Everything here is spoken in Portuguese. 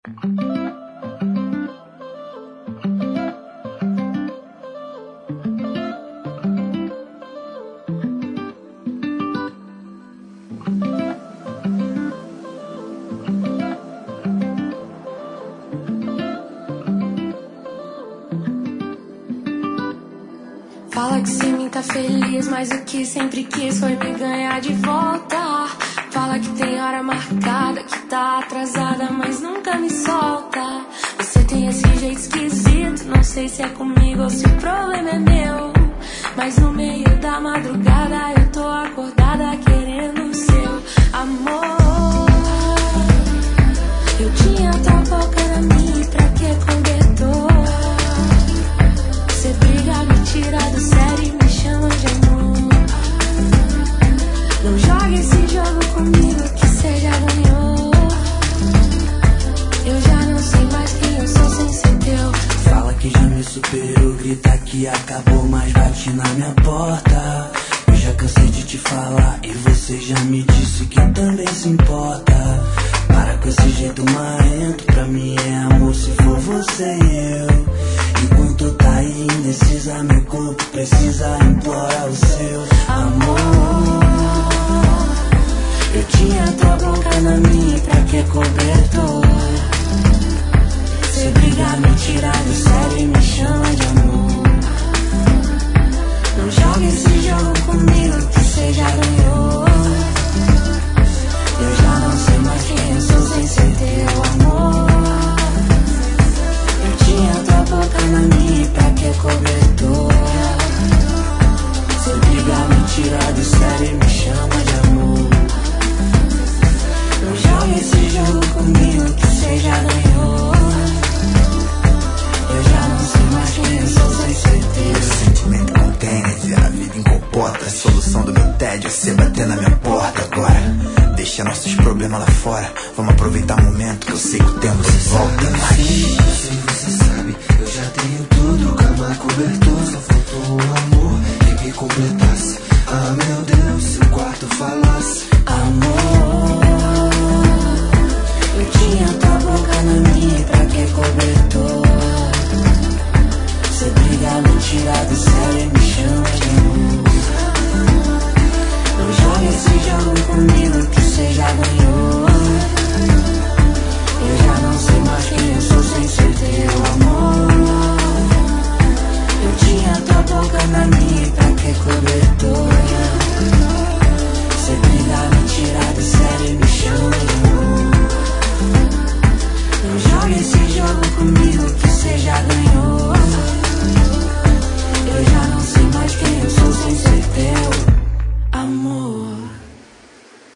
Fala que sem mim tá feliz, mas o que sempre quis foi me ganhar de volta. Fala que tem hora marcada, que tá atrasada, mas nunca me solta. Você tem esse jeito esquisito, não sei se é comigo ou se o problema é meu. Mas no meio da madrugada eu tô acordada querendo o seu amor. Eu tinha tua boca na minha, pra que cobertor? Você briga, me tira do sério e me chama de amor. Não joga esse jogo comigo que cê já ganhou. Eu já não sei mais quem eu sou sem ser teu. Fala que já me superou, grita que acabou, mas bate na minha porta. Eu já cansei de te falar e você já me disse que também se importa. Para com esse jeito marrento, pra mim é amor se for você e eu. Enquanto tá aí indecisa, meu corpo precisa implorar o seu amor. Eu tinha tua boca na minha, pra que cobertor? Cê briga, me tira do sério e me chama de amor. Não joga esse jogo comigo que cê já ganhou. Eu já não sei mais quem eu sou sem ser teu amor. Eu tinha tua boca na minha, pra que cobertor? Cê briga, me tira do sério e me chama de amor. Não joga esse jogo comigo que cê já ganhou. Eu já não sei mais quem eu sou sem ser teu. Sentimento container, a vida incomporta. A solução do meu tédio é você bater na minha porta agora. Deixa nossos problemas lá fora. Vamos aproveitar o momento que eu sei que o tempo se volta mais. Eu sei, você sabe, eu já tenho tudo. Cama, cobertor, só faltou o amor que me completasse. Ah, meu Deus, se o quarto falasse amor. Eu tinha tua boca na minha, pra que cobertor? Cê briga, me tira do sério e me chama de amor. Não joga esse jogo comigo que cê já ganhou. Eu já não sei mais quem eu sou sem ser teu amor. Eu tinha tua boca na minha, pra que cobertor? Cê briga, me tira do sério e me chama de amor. Não joga esse jogo comigo que